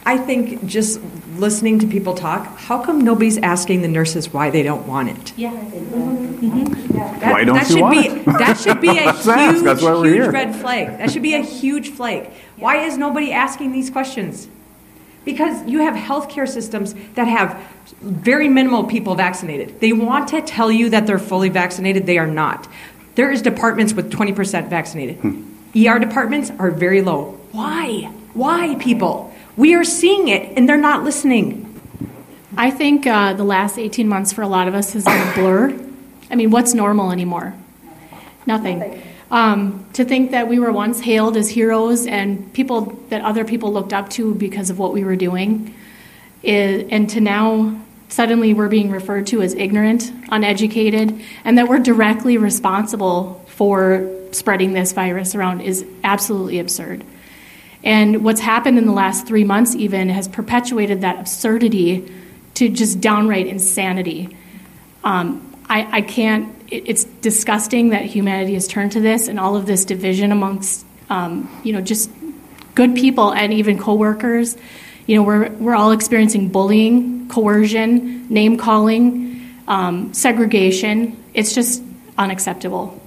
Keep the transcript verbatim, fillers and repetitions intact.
I think just listening to people talk, how come nobody's asking the nurses why they don't want it? Yeah, I think that. Mm-hmm. Yeah. That, why don't that you should want be, it? That should be a huge, That's why we're huge here. red flag. That should be a huge flag. Why is nobody asking these questions? Because you have healthcare systems that have very minimal people vaccinated. They want to tell you that they're fully vaccinated. They are not. There is departments with twenty percent vaccinated. Hmm. E R departments are very low. Why? Why, people? We are seeing it, and they're not listening. I think uh, the last eighteen months for a lot of us has been a blur. I mean, what's normal anymore? Nothing. Nothing. Um, to think that we were once hailed as heroes and people that other people looked up to because of what we were doing, is, and to now suddenly we're being referred to as ignorant, uneducated, and that we're directly responsible for spreading this virus around is absolutely absurd. And what's happened in the last three months even has perpetuated that absurdity to just downright insanity. Um, I, I can't, it, it's disgusting that humanity has turned to this and all of this division amongst, um, you know, just good people and even coworkers. You know, we're, we're all experiencing bullying, coercion, name calling, um, segregation. It's just unacceptable.